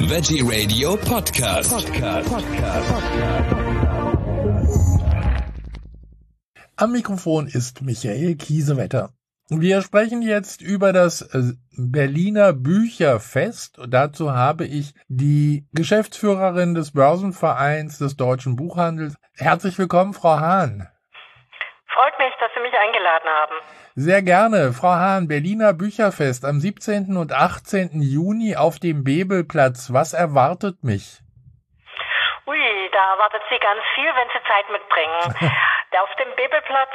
Veggie Radio Podcast. Am Mikrofon ist Michael Kiesewetter. Wir sprechen jetzt über das Berliner Bücherfest. Dazu habe ich die Geschäftsführerin des Börsenvereins des Deutschen Buchhandels. Herzlich willkommen, Frau Hahn. Freut mich, dass Sie mich eingeladen haben. Sehr gerne. Frau Hahn, Berliner Bücherfest am 17. und 18. Juni auf dem Bebelplatz. Was erwartet mich? Ui, da erwartet Sie ganz viel, wenn Sie Zeit mitbringen. Auf dem Bebelplatz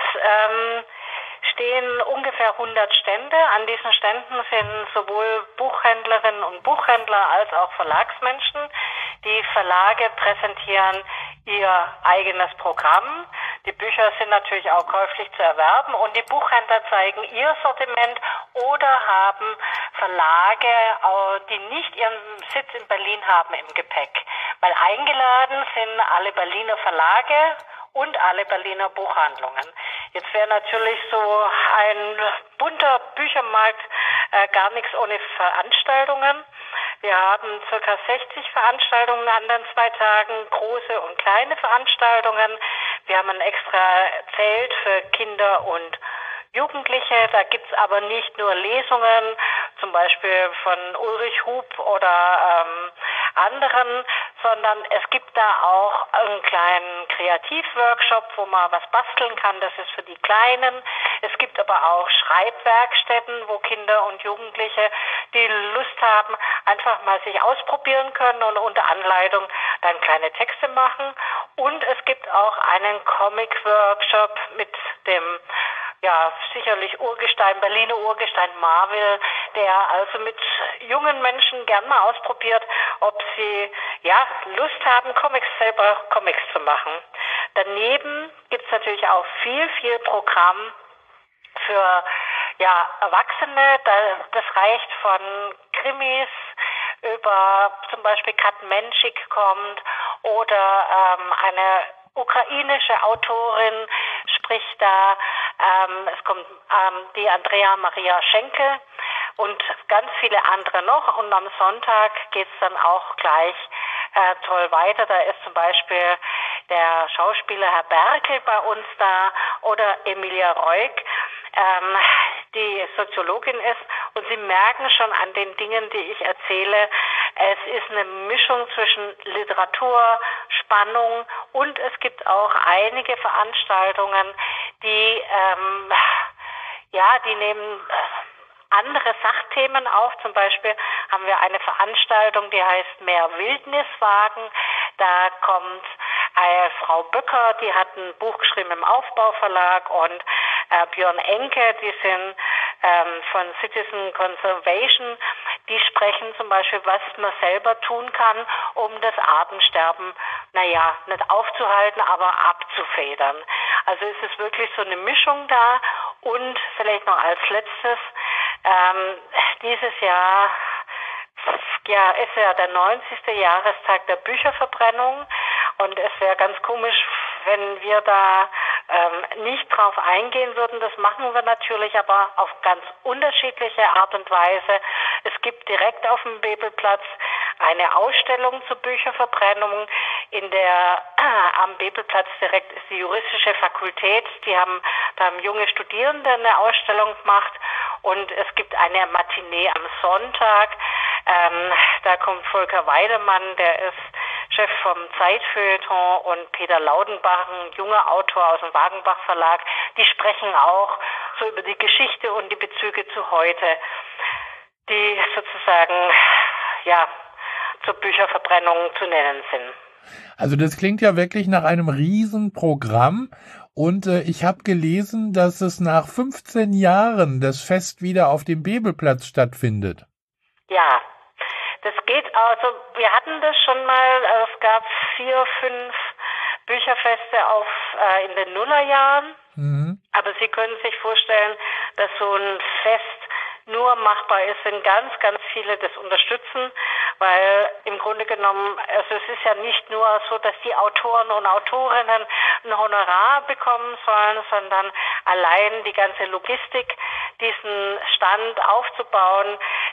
stehen ungefähr 100 Stände. An diesen Ständen sind sowohl Buchhändlerinnen und Buchhändler als auch Verlagsmenschen. Die Verlage präsentieren ihr eigenes Programm. Die Bücher sind natürlich auch käuflich zu erwerben und die Buchhändler zeigen ihr Sortiment oder haben Verlage, die nicht ihren Sitz in Berlin haben, im Gepäck. Weil eingeladen sind alle Berliner Verlage und alle Berliner Buchhandlungen. Jetzt wäre natürlich so ein bunter Büchermarkt gar nichts ohne Veranstaltungen. Wir haben ca. 60 Veranstaltungen an den 2 Tagen, große und kleine Veranstaltungen. Wir haben ein extra Zelt für Kinder und Jugendliche. Da gibt's aber nicht nur Lesungen, zum Beispiel von Ulrich Hub oder anderen, sondern es gibt da auch einen kleinen Kreativworkshop, wo man was basteln kann. Das ist für die Kleinen. Es gibt aber auch Schreibwerkstätten, wo Kinder und Jugendliche, die Lust haben, einfach mal sich ausprobieren können und unter Anleitung dann kleine Texte machen. Und es gibt auch einen Comic-Workshop mit dem sicherlich Berliner Urgestein Marvel, der also mit jungen Menschen gern mal ausprobiert, ob sie Lust haben, selber Comics zu machen. Daneben gibt's natürlich auch viel Programm für Erwachsene. Das reicht von Krimis über zum Beispiel Kat Menschik kommt oder eine ukrainische Autorin spricht da. Es kommt die Andrea Maria Schenkel und ganz viele andere noch. Und am Sonntag geht's dann auch gleich toll weiter. Da ist zum Beispiel der Schauspieler Herr Berkel bei uns da oder Emilia Reuk, die Soziologin ist. Und Sie merken schon an den Dingen, die ich erzähle, es ist eine Mischung zwischen Literatur, Spannung und es gibt auch einige Veranstaltungen, die die nehmen andere Sachthemen auf. Zum Beispiel haben wir eine Veranstaltung, die heißt Mehr Wildniswagen. Da kommt Frau Böcker, die hat ein Buch geschrieben im Aufbauverlag und Björn Enke, die sind von Citizen Conservation, die sprechen zum Beispiel, was man selber tun kann, um das Artensterben, nicht aufzuhalten, aber abzufedern. Also es ist wirklich so eine Mischung da. Und vielleicht noch als letztes, dieses Jahr ist ja der 90. Jahrestag der Bücherverbrennung und es wäre ganz komisch, wenn wir da nicht drauf eingehen würden. Das machen wir natürlich, aber auf ganz unterschiedliche Art und Weise. Es gibt direkt auf dem Bebelplatz eine Ausstellung zur Bücherverbrennung. Am Bebelplatz direkt ist die juristische Fakultät. Da haben junge Studierende eine Ausstellung gemacht und es gibt eine Matinee am Sonntag. Da kommt Volker Weidemann, der ist Chef vom Zeitfeuilleton, und Peter Laudenbach, ein junger Autor aus dem Wagenbach Verlag. Die sprechen auch so über die Geschichte und die Bezüge zu heute, die sozusagen zur Bücherverbrennung zu nennen sind. Also das klingt ja wirklich nach einem Riesenprogramm. Und ich habe gelesen, dass es nach 15 Jahren das Fest wieder auf dem Bebelplatz stattfindet. Ja, das geht also. Wir hatten das schon mal. Es gab 4, 5 Bücherfeste in den Nullerjahren. Mhm. Aber Sie können sich vorstellen, dass so ein Fest nur machbar ist, wenn ganz viele das unterstützen, weil im Grunde genommen, also es ist ja nicht nur so, dass die Autoren und Autorinnen ein Honorar bekommen sollen, sondern allein die ganze Logistik, diesen Stand aufzubauen,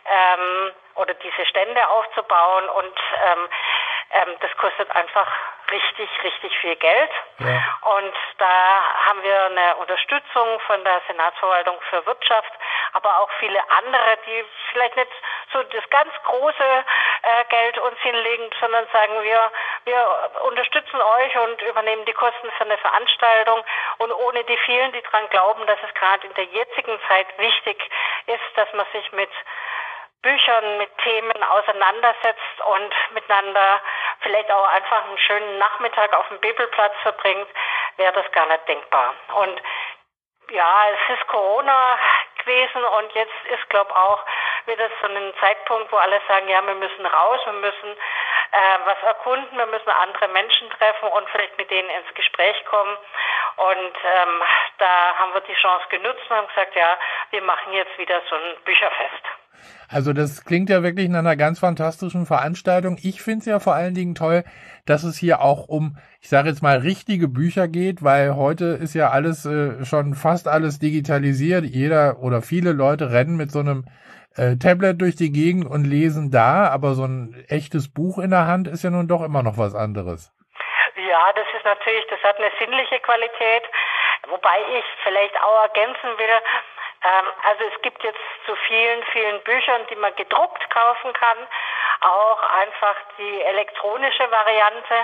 oder diese Stände aufzubauen und das kostet einfach richtig, richtig viel Geld. Ja. Und da haben wir eine Unterstützung von der Senatsverwaltung für Wirtschaft, aber auch viele andere, die vielleicht nicht so das ganz große Geld uns hinlegen, sondern sagen, wir unterstützen euch und übernehmen die Kosten für eine Veranstaltung. Und ohne die vielen, die dran glauben, dass es gerade in der jetzigen Zeit wichtig ist, dass man sich mit Büchern, mit Themen auseinandersetzt und miteinander vielleicht auch einfach einen schönen Nachmittag auf dem Bibelplatz verbringt, wäre das gar nicht denkbar. Und ja, es ist Corona gewesen und jetzt ist, glaube ich, auch wieder so ein Zeitpunkt, wo alle sagen, ja, wir müssen raus, wir müssen was erkunden, wir müssen andere Menschen treffen und vielleicht mit denen ins Gespräch kommen. Und da haben wir die Chance genutzt und haben gesagt, ja, wir machen jetzt wieder so ein Bücherfest. Also das klingt ja wirklich nach einer ganz fantastischen Veranstaltung. Ich finde es ja vor allen Dingen toll, dass es hier auch um, ich sage jetzt mal, richtige Bücher geht, weil heute ist ja alles schon fast alles digitalisiert. Jeder oder viele Leute rennen mit so einem Tablet durch die Gegend und lesen da, aber so ein echtes Buch in der Hand ist ja nun doch immer noch was anderes. Ja, das ist natürlich, das hat eine sinnliche Qualität, wobei ich vielleicht auch ergänzen will, also es gibt jetzt zu vielen, vielen Büchern, die man gedruckt kaufen kann, auch einfach die elektronische Variante.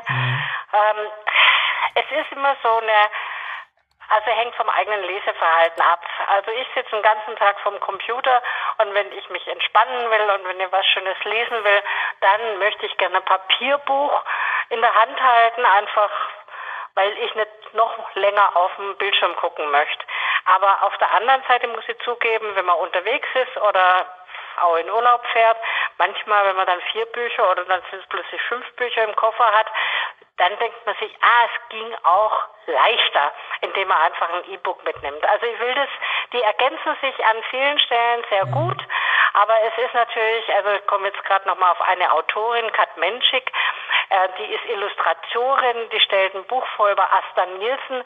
Es ist immer so also hängt vom eigenen Leseverhalten ab. Also ich sitze den ganzen Tag vorm Computer und wenn ich mich entspannen will und wenn ich was Schönes lesen will, dann möchte ich gerne ein Papierbuch in der Hand halten, einfach weil ich nicht noch länger auf dem Bildschirm gucken möchte. Aber auf der anderen Seite muss ich zugeben, wenn man unterwegs ist oder auch in Urlaub fährt, manchmal, wenn man dann 4 Bücher oder dann sind es plötzlich 5 Bücher im Koffer hat, dann denkt man sich, es ging auch leichter, indem man einfach ein E-Book mitnimmt. Also die ergänzen sich an vielen Stellen sehr gut, aber es ist natürlich, also ich komme jetzt gerade nochmal auf eine Autorin, Kat Menschik, die ist Illustratorin, die stellt ein Buch vor über Asta Nielsen.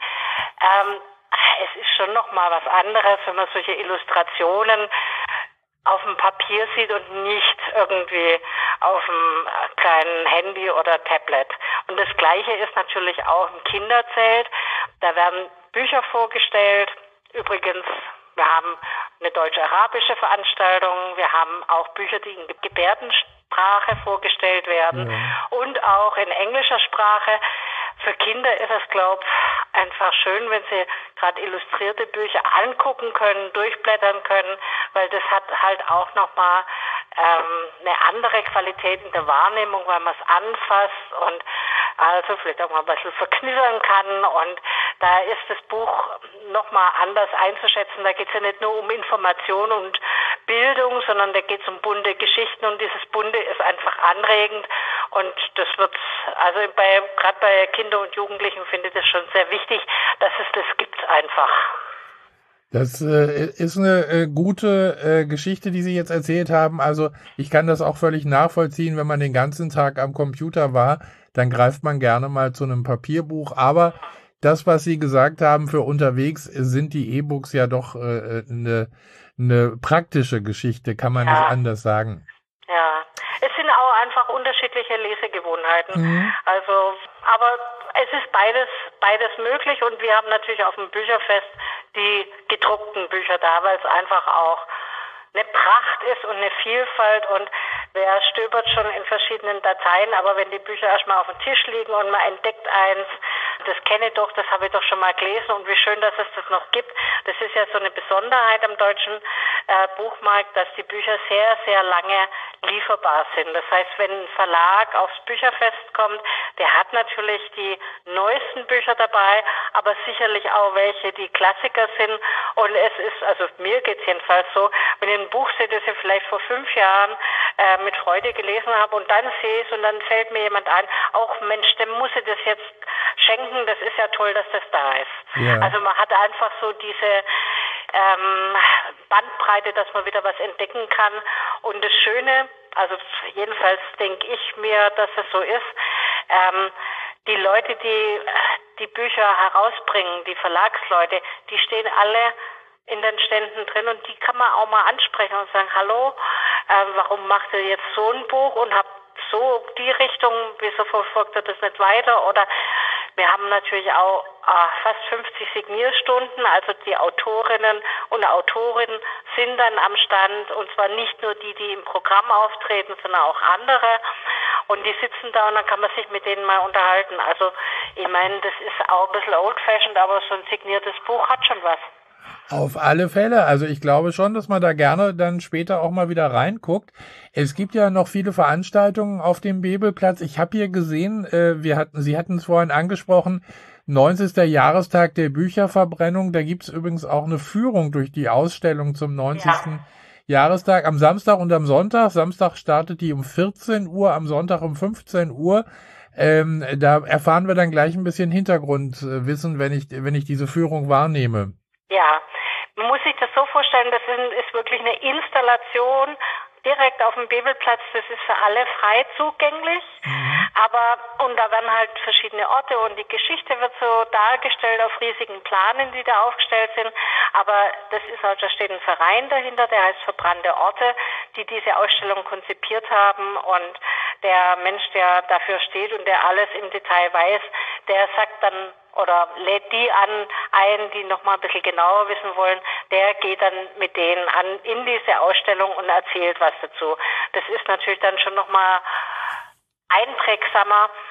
Es ist schon nochmal was anderes, wenn man solche Illustrationen auf dem Papier sieht und nicht irgendwie auf einem kleinen Handy oder Tablet. Und das Gleiche ist natürlich auch im Kinderzelt. Da werden Bücher vorgestellt. Übrigens, wir haben eine deutsch-arabische Veranstaltung. Wir haben auch Bücher, die in Gebärdensprache vorgestellt werden und auch in englischer Sprache. Für Kinder ist es, glaube ich, einfach schön, wenn sie gerade illustrierte Bücher angucken können, durchblättern können, weil das hat halt auch nochmal eine andere Qualität in der Wahrnehmung, weil man es anfasst und also vielleicht auch mal ein bisschen verknittern kann. Und da ist das Buch nochmal anders einzuschätzen. Da geht es ja nicht nur um Information und Bildung, sondern da geht es um bunte Geschichten und dieses Bunte ist einfach anregend. Und das wird, also gerade bei Kindern und Jugendlichen finde ich das schon sehr wichtig, dass es das gibt einfach. Das ist eine gute Geschichte, die Sie jetzt erzählt haben. Also ich kann das auch völlig nachvollziehen, wenn man den ganzen Tag am Computer war, dann greift man gerne mal zu einem Papierbuch. Aber das, was Sie gesagt haben für unterwegs, sind die E-Books ja doch eine praktische Geschichte, kann man nicht anders sagen. Ja, es sind auch einfach unterschiedliche Lesegewohnheiten. Also, aber es ist beides möglich und wir haben natürlich auf dem Bücherfest die gedruckten Bücher da, weil es einfach auch eine Pracht ist und eine Vielfalt und wer stöbert schon in verschiedenen Dateien, aber wenn die Bücher erstmal auf dem Tisch liegen und man entdeckt eins, das kenne ich doch, das habe ich doch schon mal gelesen und wie schön, dass es das noch gibt. Das ist ja so eine Besonderheit am deutschen Buchmarkt, dass die Bücher sehr, sehr lange lieferbar sind. Das heißt, wenn ein Verlag aufs Bücherfest kommt, der hat natürlich die neuesten Bücher dabei, aber sicherlich auch welche, die Klassiker sind. Und es ist, also mir geht's jedenfalls so, wenn ich ein Buch sehe, das ich vielleicht vor 5 Jahren mit Freude gelesen habe und dann sehe ich es und dann fällt mir jemand ein, auch Mensch, dem muss ich das jetzt schenken, das ist ja toll, dass das da ist. Ja. Also man hat einfach so diese Bandbreite, dass man wieder was entdecken kann. Und das Schöne, also jedenfalls denke ich mir, dass es so ist, die Leute, die die Bücher herausbringen, die Verlagsleute, die stehen alle in den Ständen drin und die kann man auch mal ansprechen und sagen, hallo, warum macht ihr jetzt so ein Buch und habt so die Richtung, wieso verfolgt ihr das nicht weiter? Oder wir haben natürlich auch fast 50 Signierstunden, also die Autorinnen und Autoren sind dann am Stand, und zwar nicht nur die, die im Programm auftreten, sondern auch andere. Und die sitzen da und dann kann man sich mit denen mal unterhalten. Also ich meine, das ist auch ein bisschen old-fashioned, aber so ein signiertes Buch hat schon was. Auf alle Fälle. Also ich glaube schon, dass man da gerne dann später auch mal wieder reinguckt. Es gibt ja noch viele Veranstaltungen auf dem Bebelplatz. Ich habe hier gesehen, Sie hatten es vorhin angesprochen, 90. Jahrestag der Bücherverbrennung. Da gibt's übrigens auch eine Führung durch die Ausstellung zum 90. Jahrestag am Samstag und am Sonntag. Samstag startet die um 14 Uhr, am Sonntag um 15 Uhr. Da erfahren wir dann gleich ein bisschen Hintergrundwissen, wenn ich diese Führung wahrnehme. Ja, man muss sich das so vorstellen, das ist wirklich eine Installation direkt auf dem Bebelplatz, das ist für alle frei zugänglich, und da werden halt verschiedene Orte und die Geschichte wird so dargestellt auf riesigen Planen, die da aufgestellt sind, aber das ist halt, da steht ein Verein dahinter, der heißt Verbrannte Orte, die diese Ausstellung konzipiert haben, und der Mensch, der dafür steht und der alles im Detail weiß, der sagt dann, oder lädt die ein, die noch mal ein bisschen genauer wissen wollen, der geht dann mit denen in diese Ausstellung und erzählt was dazu. Das ist natürlich dann schon noch mal einprägsamer,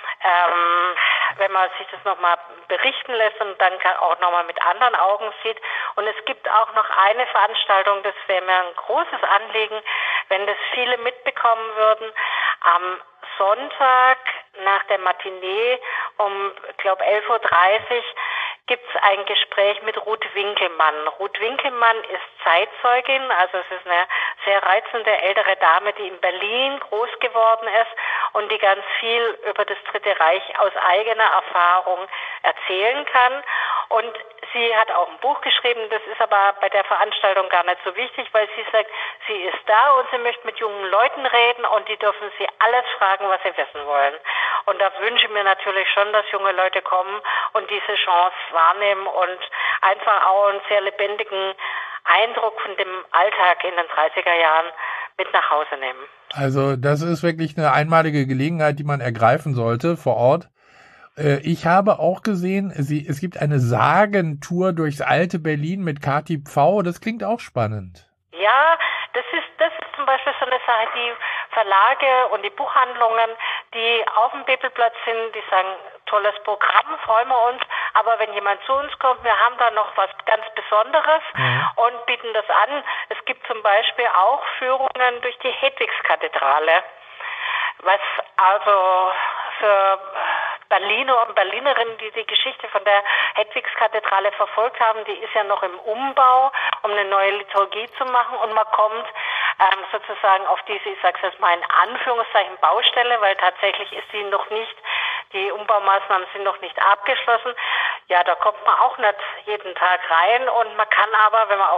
wenn man sich das noch mal berichten lässt und dann auch noch mal mit anderen Augen sieht. Und es gibt auch noch eine Veranstaltung, das wäre mir ein großes Anliegen, wenn das viele mitbekommen würden. Am Sonntag nach der Matinee um, ich glaube, 11.30 Uhr gibt es ein Gespräch mit Ruth Winkelmann. Ruth Winkelmann ist Zeitzeugin, also es ist eine sehr reizende ältere Dame, die in Berlin groß geworden ist und die ganz viel über das Dritte Reich aus eigener Erfahrung erzählen kann. Und sie hat auch ein Buch geschrieben, das ist aber bei der Veranstaltung gar nicht so wichtig, weil sie sagt, sie ist da und sie möchte mit jungen Leuten reden und die dürfen sie alles fragen, was sie wissen wollen. Und da wünsche ich mir natürlich schon, dass junge Leute kommen und diese Chance wahrnehmen und einfach auch einen sehr lebendigen Eindruck von dem Alltag in den 30er Jahren mit nach Hause nehmen. Also das ist wirklich eine einmalige Gelegenheit, die man ergreifen sollte vor Ort. Ich habe auch gesehen, es gibt eine Sagentour durchs alte Berlin mit Kati Pfau. Das klingt auch spannend. Ja, das ist zum Beispiel so eine Sache, die Verlage und die Buchhandlungen, die auf dem Bebelplatz sind, die sagen, tolles Programm, freuen wir uns. Aber wenn jemand zu uns kommt, wir haben da noch was ganz Besonderes und bieten das an. Es gibt zum Beispiel auch Führungen durch die Hedwigskathedrale, was also für Berliner und Berlinerinnen, die die Geschichte von der Hedwigskathedrale verfolgt haben, die ist ja noch im Umbau, um eine neue Liturgie zu machen, und man kommt sozusagen auf diese, ich sage es jetzt mal in Anführungszeichen, Baustelle, weil tatsächlich ist die noch nicht, die Umbaumaßnahmen sind noch nicht abgeschlossen. Ja, da kommt man auch nicht jeden Tag rein, und man kann aber, wenn man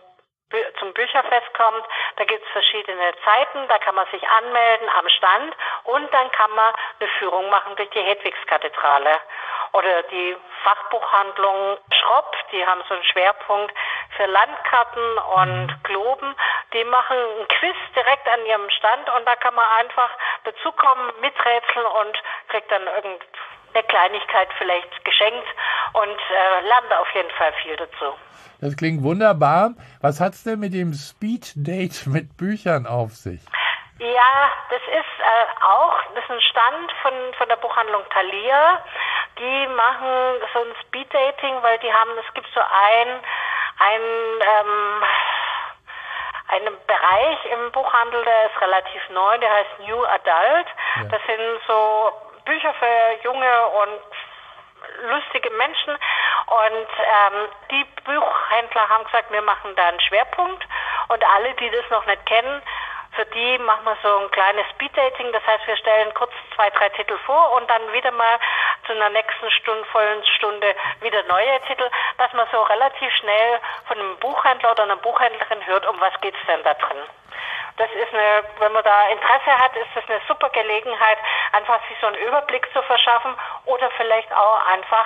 zum Bücherfest kommt, da gibt es verschiedene Zeiten, da kann man sich anmelden am Stand und dann kann man eine Führung machen durch die Hedwigskathedrale. Oder die Fachbuchhandlung Schropp, die haben so einen Schwerpunkt für Landkarten und Globen, die machen ein Quiz direkt an ihrem Stand und da kann man einfach dazukommen, miträtseln und kriegt dann irgendeine Kleinigkeit vielleicht geschenkt und lernt auf jeden Fall viel dazu. Das klingt wunderbar. Was hat's denn mit dem Speed-Date mit Büchern auf sich? Ja, das ist ein Stand von der Buchhandlung Thalia. Die machen so ein Speed-Dating, weil es gibt so einen Bereich im Buchhandel, der ist relativ neu, der heißt New Adult. Ja. Das sind so Bücher für junge und lustige Menschen, und die Buchhändler haben gesagt, wir machen da einen Schwerpunkt, und alle, die das noch nicht kennen, für die machen wir so ein kleines Speeddating. Das heißt, wir stellen kurz 2-3 Titel vor und dann wieder mal zu einer nächsten vollen Stunde wieder neue Titel, dass man so relativ schnell von einem Buchhändler oder einer Buchhändlerin hört, um was geht's denn da drin. Das ist wenn man da Interesse hat, ist das eine super Gelegenheit, einfach sich so einen Überblick zu verschaffen oder vielleicht auch einfach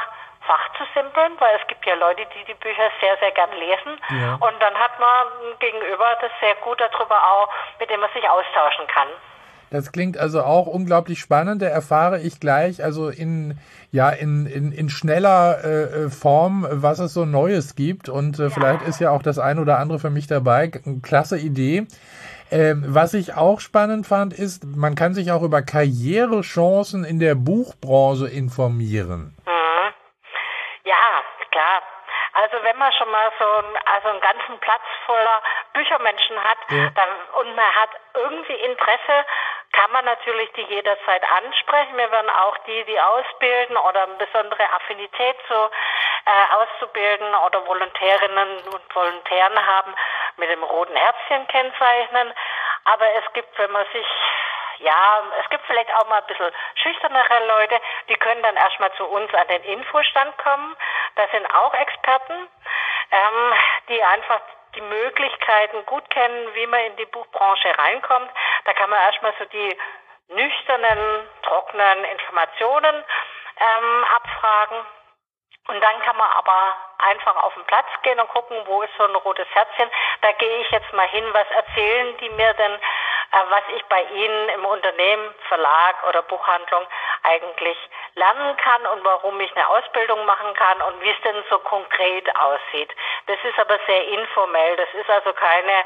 fachzusimpeln, weil es gibt ja Leute, die die Bücher sehr, sehr gern lesen. Ja. Und dann hat man ein Gegenüber, das sehr gut darüber auch, mit dem man sich austauschen kann. Das klingt also auch unglaublich spannend. Da erfahre ich gleich, also in schneller Form, was es so Neues gibt. Und vielleicht ist ja auch das ein oder andere für mich dabei. Klasse Idee. Was ich auch spannend fand, ist, man kann sich auch über Karrierechancen in der Buchbranche informieren. Mhm. Ja, klar. Also wenn man schon mal so einen ganzen Platz voller Büchermenschen hat, und man hat irgendwie Interesse, kann man natürlich die jederzeit ansprechen. Wir werden auch die ausbilden oder eine besondere Affinität zu auszubilden oder Volontärinnen und Volontären haben, mit dem roten Herzchen kennzeichnen. Aber es gibt vielleicht auch mal ein bisschen schüchternere Leute, die können dann erstmal zu uns an den Infostand kommen. Da sind auch Experten, die einfach die Möglichkeiten gut kennen, wie man in die Buchbranche reinkommt. Da kann man erstmal so die nüchternen, trockenen Informationen abfragen. Und dann kann man aber einfach auf den Platz gehen und gucken, wo ist so ein rotes Herzchen. Da gehe ich jetzt mal hin, was erzählen die mir denn, was ich bei Ihnen im Unternehmen, Verlag oder Buchhandlung eigentlich lernen kann und warum ich eine Ausbildung machen kann und wie es denn so konkret aussieht. Das ist aber sehr informell. Das ist also keine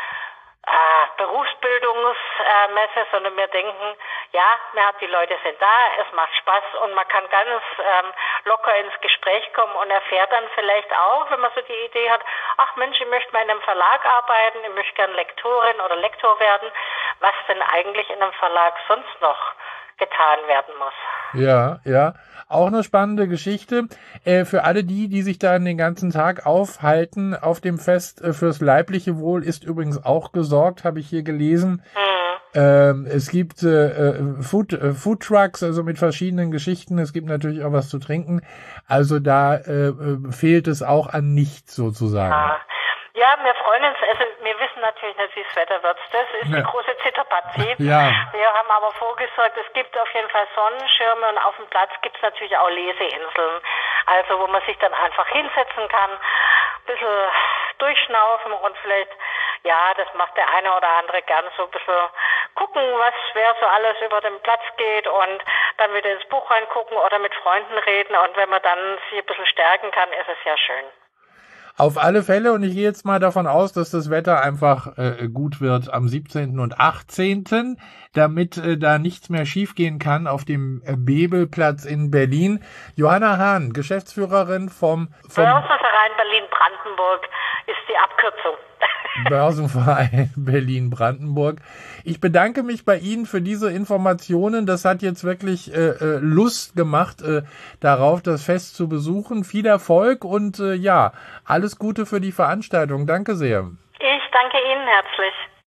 Berufsbildungsmesse, sondern wir denken, die Leute sind da, es macht Spaß und man kann ganz locker ins Gespräch kommen und erfährt dann vielleicht auch, wenn man so die Idee hat, ach Mensch, ich möchte mal in einem Verlag arbeiten, ich möchte gern Lektorin oder Lektor werden, was denn eigentlich in einem Verlag sonst noch getan werden muss. Ja, ja. Auch eine spannende Geschichte. Für alle die sich da den ganzen Tag aufhalten auf dem Fest fürs leibliche Wohl ist übrigens auch gesorgt, habe ich hier gelesen. Es gibt Food Trucks, also mit verschiedenen Geschichten. Es gibt natürlich auch was zu trinken. Also da fehlt es auch an nichts sozusagen. Ja, wir freuen uns. Also wir wissen natürlich nicht, wie das Wetter wird. Das ist die große Zitterpartie. Ja. Wir haben aber vorgesorgt, es gibt auf jeden Fall Sonnenschirme und auf dem Platz gibt es natürlich auch Leseinseln. Also wo man sich dann einfach hinsetzen kann, ein bisschen durchschnaufen und vielleicht, das macht der eine oder andere gern so ein bisschen gucken, wer so alles über den Platz geht und dann wieder ins Buch reingucken oder mit Freunden reden und wenn man dann sich ein bisschen stärken kann, ist es ja schön. Auf alle Fälle, und ich gehe jetzt mal davon aus, dass das Wetter einfach gut wird am 17. und 18., damit da nichts mehr schiefgehen kann auf dem Bebelplatz in Berlin. Johanna Hahn, Geschäftsführerin vom Börsenverein Berlin-Brandenburg ist die Abkürzung. Börsenverein Berlin-Brandenburg. Ich bedanke mich bei Ihnen für diese Informationen. Das hat jetzt wirklich Lust gemacht, darauf das Fest zu besuchen. Viel Erfolg und alles Gute für die Veranstaltung. Danke sehr. Ich danke Ihnen herzlich.